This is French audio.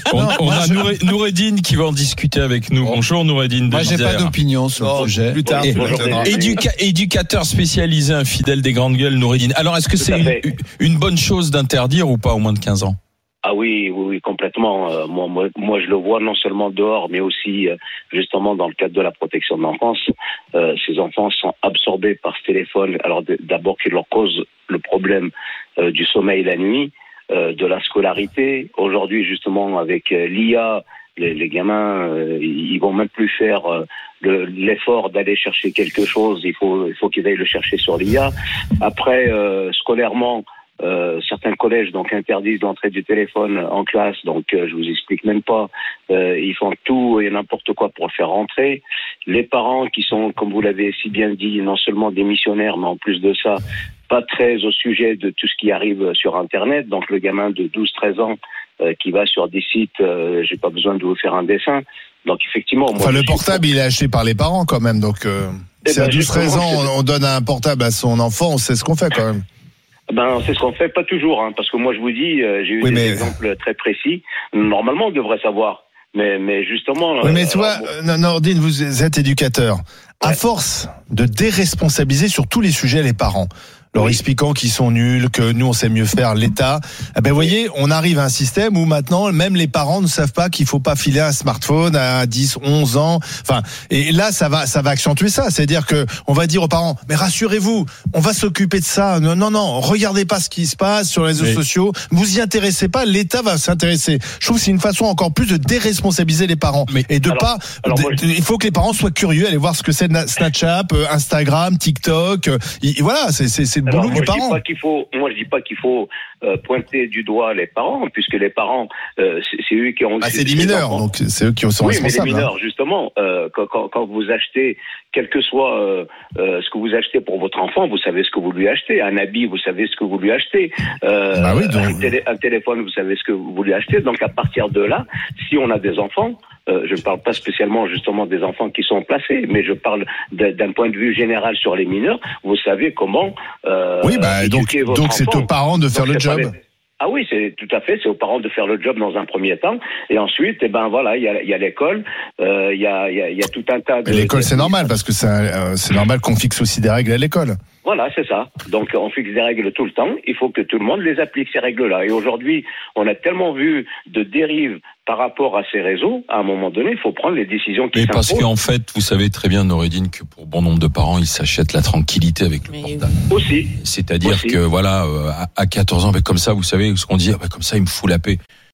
On a Noureddine qui va en discuter avec nous. Bonjour Noureddine. Moi, j'ai pas d'opinion sur le sujet. Plus tard. Éducateur spécialisé, infidèle des grandes gueules, Noureddine. Alors, est-ce que c'est une bonne chose d'interdire ou pas au moins de 15 ans? Ah oui, complètement. Moi, je le vois non seulement dehors, mais aussi justement dans le cadre de la protection de l'enfance. Ces enfants sont absorbés par ce téléphone. Alors d'abord qu'il leur cause le problème du sommeil la nuit, de la scolarité. Aujourd'hui, justement, avec l'IA, les gamins, ils vont même plus faire l'effort d'aller chercher quelque chose. Il faut qu'ils aillent le chercher sur l'IA. Après, scolairement. Certains collèges donc interdisent l'entrée du téléphone en classe, donc je vous explique même pas. Ils font tout et n'importe quoi pour le faire rentrer. Les parents qui sont, comme vous l'avez si bien dit, non seulement des missionnaires, mais en plus de ça, pas très au sujet de tout ce qui arrive sur Internet. Donc le gamin de 12-13 ans qui va sur des sites, j'ai pas besoin de vous faire un dessin. Donc effectivement, moi, le portable, il est acheté par les parents quand même, donc si à 12-13 ans on donne un portable à son enfant, on sait ce qu'on fait quand même. C'est ce qu'on fait, pas toujours, parce que moi je vous dis, j'ai eu des exemples très précis. Normalement, on devrait savoir, mais justement. Oui, mais tu vois, Noureddine, vous êtes éducateur. Ouais. À force de déresponsabiliser sur tous les sujets les parents, leur expliquant qu'ils sont nuls, que nous on sait mieux faire, l'État. Vous voyez, on arrive à un système où maintenant même les parents ne savent pas qu'il faut pas filer un smartphone à 10, 11 ans. Enfin, et là ça va accentuer ça, c'est-à-dire que on va dire aux parents mais rassurez-vous, on va s'occuper de ça. Non, regardez pas ce qui se passe sur les réseaux sociaux, vous y intéressez pas, l'État va s'intéresser. Je trouve que c'est une façon encore plus de déresponsabiliser les parents et de il faut que les parents soient curieux, aller voir ce que c'est Snapchat, Instagram, TikTok, voilà, c'est alors, moi, je dis pas qu'il faut pointer du doigt les parents, puisque les parents, c'est eux qui ont... c'est des mineurs, donc c'est eux qui sont responsables. Oui, mais les mineurs, justement, quand vous achetez, quel que soit ce que vous achetez pour votre enfant, vous savez ce que vous lui achetez. Un habit, vous savez ce que vous lui achetez. Un téléphone, vous savez ce que vous lui achetez. Donc, à partir de là, si on a des enfants, je ne parle pas spécialement justement des enfants qui sont placés, mais je parle d'un point de vue général sur les mineurs. Vous savez comment donc c'est aux parents de faire le job. Ah oui, c'est tout à fait, c'est aux parents de faire le job dans un premier temps, et ensuite, il y a l'école, il y a tout un tas de... Mais l'école, c'est normal, parce que c'est normal qu'on fixe aussi des règles à l'école. Voilà, c'est ça. Donc, on fixe des règles tout le temps. Il faut que tout le monde les applique, ces règles-là. Et aujourd'hui, on a tellement vu de dérives par rapport à ces réseaux. À un moment donné, il faut prendre les décisions qui s'imposent. Parce qu'en fait, vous savez très bien, Noureddine, que pour bon nombre de parents, ils s'achètent la tranquillité avec le portable. Aussi. C'est-à-dire que, à 14 ans, comme ça, vous savez ce qu'on dit, comme ça, il me fout la paix.